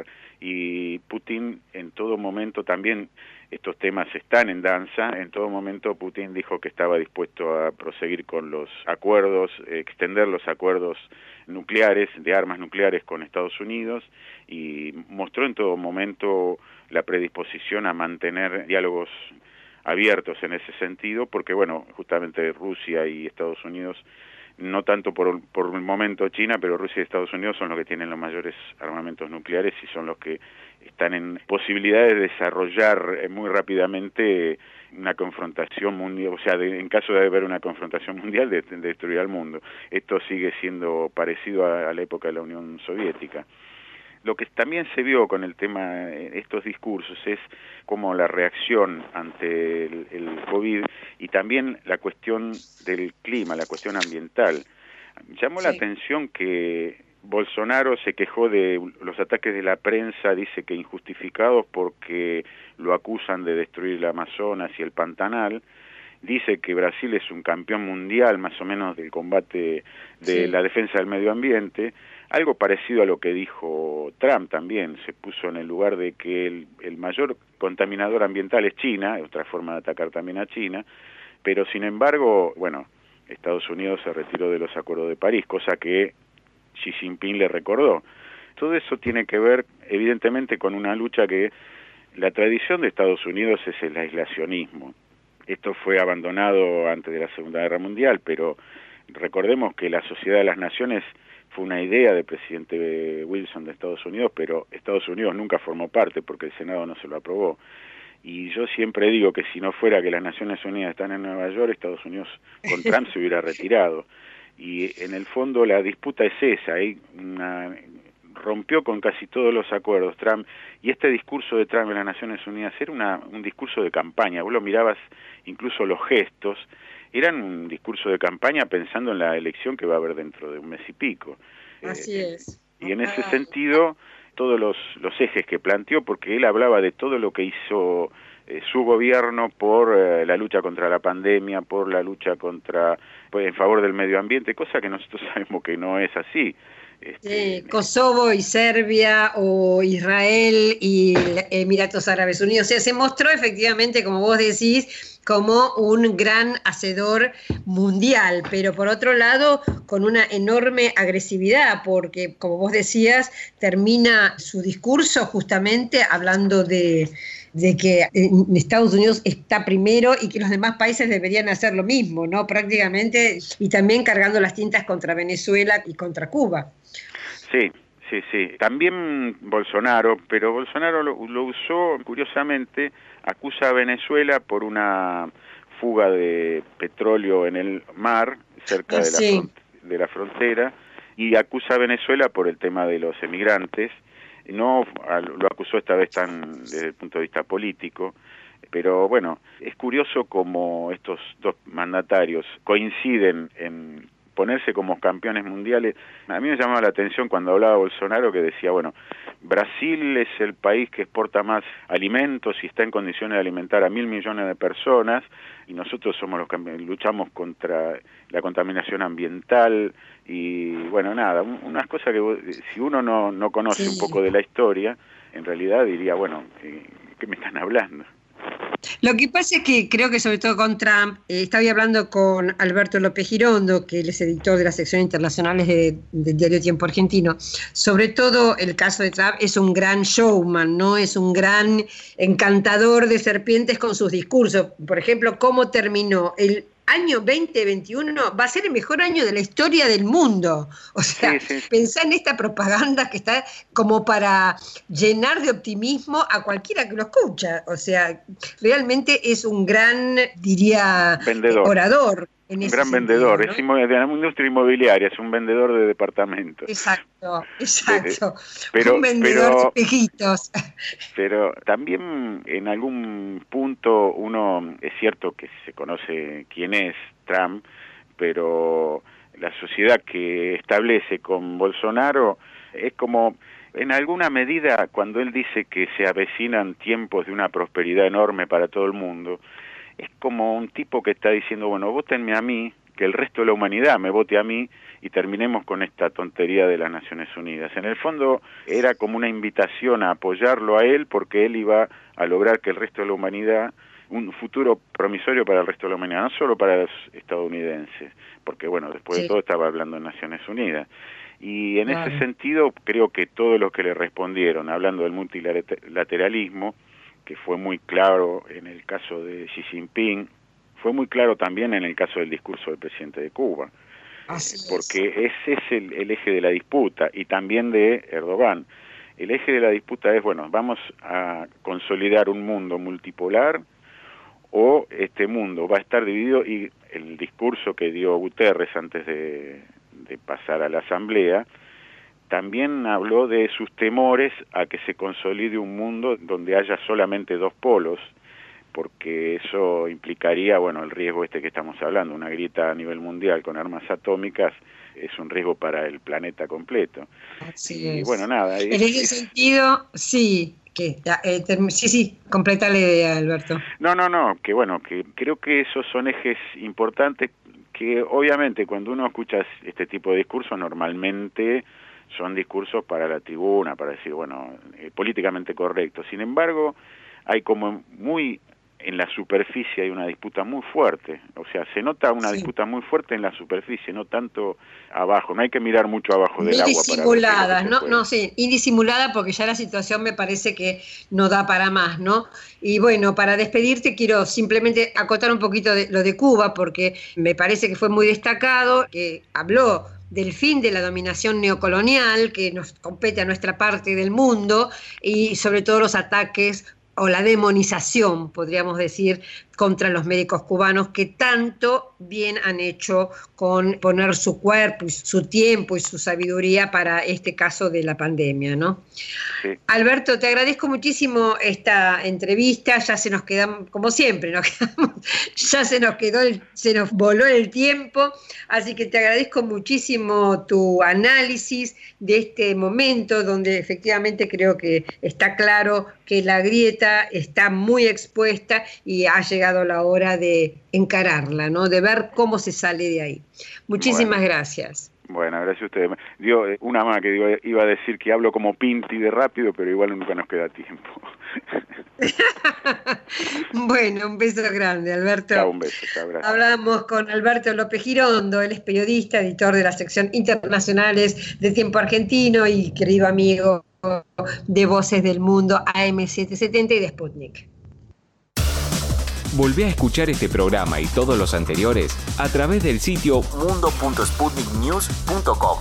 y Putin en todo momento también, estos temas están en danza, en todo momento Putin dijo que estaba dispuesto a proseguir con los acuerdos, extender los acuerdos nucleares, de armas nucleares con Estados Unidos, y mostró en todo momento la predisposición a mantener diálogos abiertos en ese sentido, porque bueno, justamente Rusia y Estados Unidos, no tanto por el momento China, pero Rusia y Estados Unidos son los que tienen los mayores armamentos nucleares y son los que están en posibilidades de desarrollar muy rápidamente una confrontación mundial, o sea, en caso de haber una confrontación mundial, de destruir al mundo. Esto sigue siendo parecido a la época de la Unión Soviética. Lo que también se vio con el tema, estos discursos, es como la reacción ante el COVID y también la cuestión del clima, la cuestión ambiental. Llamó la atención que Bolsonaro se quejó de los ataques de la prensa, dice que injustificados porque lo acusan de destruir el Amazonas y el Pantanal. Dice que Brasil es un campeón mundial más o menos del combate de la defensa del medio ambiente. Algo parecido a lo que dijo Trump también, se puso en el lugar de que el mayor contaminador ambiental es China, otra forma de atacar también a China, pero sin embargo, bueno, Estados Unidos se retiró de los acuerdos de París, cosa que Xi Jinping le recordó. Todo eso tiene que ver, evidentemente, con una lucha que la tradición de Estados Unidos es el aislacionismo. Esto fue abandonado antes de la Segunda Guerra Mundial, pero recordemos que la Sociedad de las Naciones fue una idea del presidente Wilson de Estados Unidos, pero Estados Unidos nunca formó parte porque el Senado no se lo aprobó. Y yo siempre digo que si no fuera que las Naciones Unidas están en Nueva York, Estados Unidos con Trump se hubiera retirado. y en el fondo la disputa es esa, rompió con casi todos los acuerdos Trump, y este discurso de Trump en las Naciones Unidas era un discurso de campaña. Vos lo mirabas, incluso los gestos, eran un discurso de campaña pensando en la elección que va a haber dentro de un mes y pico. Así es. Y en ese sentido, todos los ejes que planteó, porque él hablaba de todo lo que hizo su gobierno por la lucha contra la pandemia, por la lucha en favor del medio ambiente, cosa que nosotros sabemos que no es así. Kosovo y Serbia, o Israel y Emiratos Árabes Unidos. O sea, se mostró efectivamente, como vos decís, como un gran hacedor mundial, pero por otro lado con una enorme agresividad, porque como vos decías, termina su discurso justamente hablando de que Estados Unidos está primero y que los demás países deberían hacer lo mismo, ¿no? Prácticamente, y también cargando las tintas contra Venezuela y contra Cuba. Sí. También Bolsonaro, pero Bolsonaro lo usó, curiosamente, acusa a Venezuela por una fuga de petróleo en el mar, cerca de la frontera, y acusa a Venezuela por el tema de los emigrantes. No lo acusó esta vez desde el punto de vista político, pero bueno, es curioso cómo estos dos mandatarios coinciden en ponerse como campeones mundiales. A mí me llamaba la atención cuando hablaba Bolsonaro, que decía, bueno, Brasil es el país que exporta más alimentos y está en condiciones de alimentar a 1.000 millones de personas, y nosotros somos los que luchamos contra la contaminación ambiental, y bueno, nada, unas cosas que si uno no conoce un poco de la historia, en realidad diría, bueno, ¿qué me están hablando? Lo que pasa es que creo que sobre todo con Trump, estaba hablando con Alberto López Girondo, que él es editor de la sección internacionales del diario Tiempo Argentino. Sobre todo el caso de Trump es un gran showman, ¿no? Es un gran encantador de serpientes con sus discursos. Por ejemplo, cómo terminó el año 2021 va a ser el mejor año de la historia del mundo. O sea, pensá en esta propaganda que está como para llenar de optimismo a cualquiera que lo escucha. O sea, realmente es un gran, diría, orador. Un gran vendedor, ¿no? Es de la industria inmobiliaria, es un vendedor de departamentos. Exacto. Un vendedor de espejitos. Pero también en algún punto es cierto que se conoce quién es Trump, pero la sociedad que establece con Bolsonaro es como, en alguna medida, cuando él dice que se avecinan tiempos de una prosperidad enorme para todo el mundo, es como un tipo que está diciendo, bueno, vótenme a mí, que el resto de la humanidad me vote a mí y terminemos con esta tontería de las Naciones Unidas. En el fondo era como una invitación a apoyarlo a él, porque él iba a lograr que el resto de la humanidad, un futuro promisorio para el resto de la humanidad, no solo para los estadounidenses, porque bueno, después de todo estaba hablando de Naciones Unidas. Y en ese sentido creo que todos los que le respondieron, hablando del multilateralismo, que fue muy claro en el caso de Xi Jinping, fue muy claro también en el caso del discurso del presidente de Cuba, porque ese es el eje de la disputa, y también de Erdogan. El eje de la disputa es, bueno, vamos a consolidar un mundo multipolar, o este mundo va a estar dividido, y el discurso que dio Guterres antes de pasar a la Asamblea, también habló de sus temores a que se consolide un mundo donde haya solamente dos polos, porque eso implicaría, bueno, el riesgo que estamos hablando, una grieta a nivel mundial con armas atómicas, es un riesgo para el planeta completo. Así es. Bueno, nada. En ese sentido, sí, completa la idea, Alberto. No, que bueno, que creo que esos son ejes importantes que obviamente cuando uno escucha este tipo de discursos normalmente son discursos para la tribuna, para decir, bueno, políticamente correcto. Sin embargo, hay como en la superficie hay una disputa muy fuerte. O sea, se nota una disputa muy fuerte en la superficie, no tanto abajo. No hay que mirar mucho abajo del agua. Indisimulada, indisimulada, porque ya la situación me parece que no da para más, ¿no? Y bueno, para despedirte quiero simplemente acotar un poquito de lo de Cuba, porque me parece que fue muy destacado, que habló del fin de la dominación neocolonial que nos compete a nuestra parte del mundo, y sobre todo los ataques o la demonización, podríamos decir, contra los médicos cubanos que tanto bien han hecho con poner su cuerpo y su tiempo y su sabiduría para este caso de la pandemia, ¿no? Sí. Alberto, te agradezco muchísimo esta entrevista, ya se nos quedó, como siempre, ya se nos voló el tiempo, así que te agradezco muchísimo tu análisis de este momento donde efectivamente creo que está claro que la grieta está muy expuesta y ha llegado la hora de encararla, ¿no? De ver cómo se sale de ahí. Muchísimas gracias. Bueno, gracias a ustedes. Una más que iba a decir que hablo como Pinti de rápido, pero igual nunca nos queda tiempo. Bueno, un beso grande, Alberto. Chao, un beso, chao, gracias. Hablamos con Alberto López Girondo, él es periodista, editor de la sección Internacionales de Tiempo Argentino y querido amigo de Voces del Mundo, AM770 y de Sputnik. Volvé a escuchar este programa y todos los anteriores a través del sitio mundo.sputniknews.com.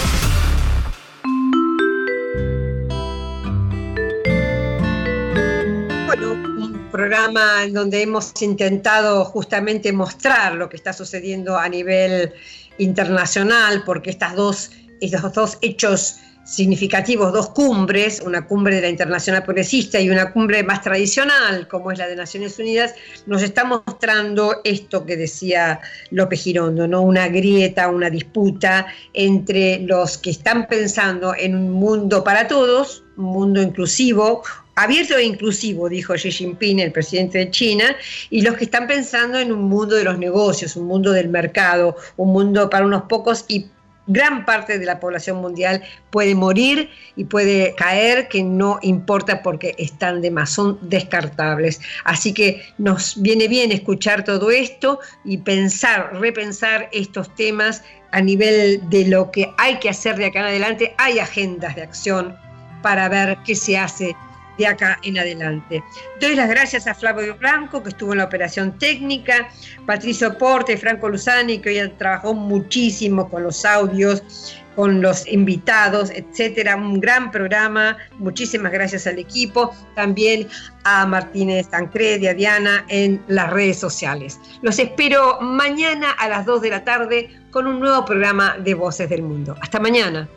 Bueno, un programa en donde hemos intentado justamente mostrar lo que está sucediendo a nivel internacional, porque estos dos hechos significativos, dos cumbres, una cumbre de la Internacional Progresista y una cumbre más tradicional, como es la de Naciones Unidas, nos está mostrando esto que decía López Girondo, ¿no? Una grieta, una disputa entre los que están pensando en un mundo para todos, un mundo inclusivo, abierto e inclusivo, dijo Xi Jinping, el presidente de China, y los que están pensando en un mundo de los negocios, un mundo del mercado, un mundo para unos pocos y gran parte de la población mundial puede morir y puede caer, que no importa porque están de más, son descartables. Así que nos viene bien escuchar todo esto y repensar estos temas a nivel de lo que hay que hacer de acá en adelante. Hay agendas de acción para ver qué se hace de acá en adelante. Doy las gracias a Flavio Blanco, que estuvo en la operación técnica, Patricio Porte, Franco Luzani, que hoy trabajó muchísimo con los audios, con los invitados, etcétera. Un gran programa. Muchísimas gracias al equipo. También a Martínez Tancredi, a Diana en las redes sociales. Los espero mañana a las 2 de la tarde con un nuevo programa de Voces del Mundo. Hasta mañana.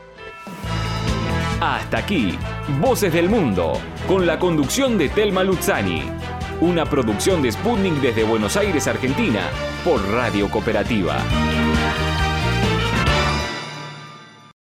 Hasta aquí, Voces del Mundo, con la conducción de Telma Luzzani. Una producción de Sputnik desde Buenos Aires, Argentina, por Radio Cooperativa.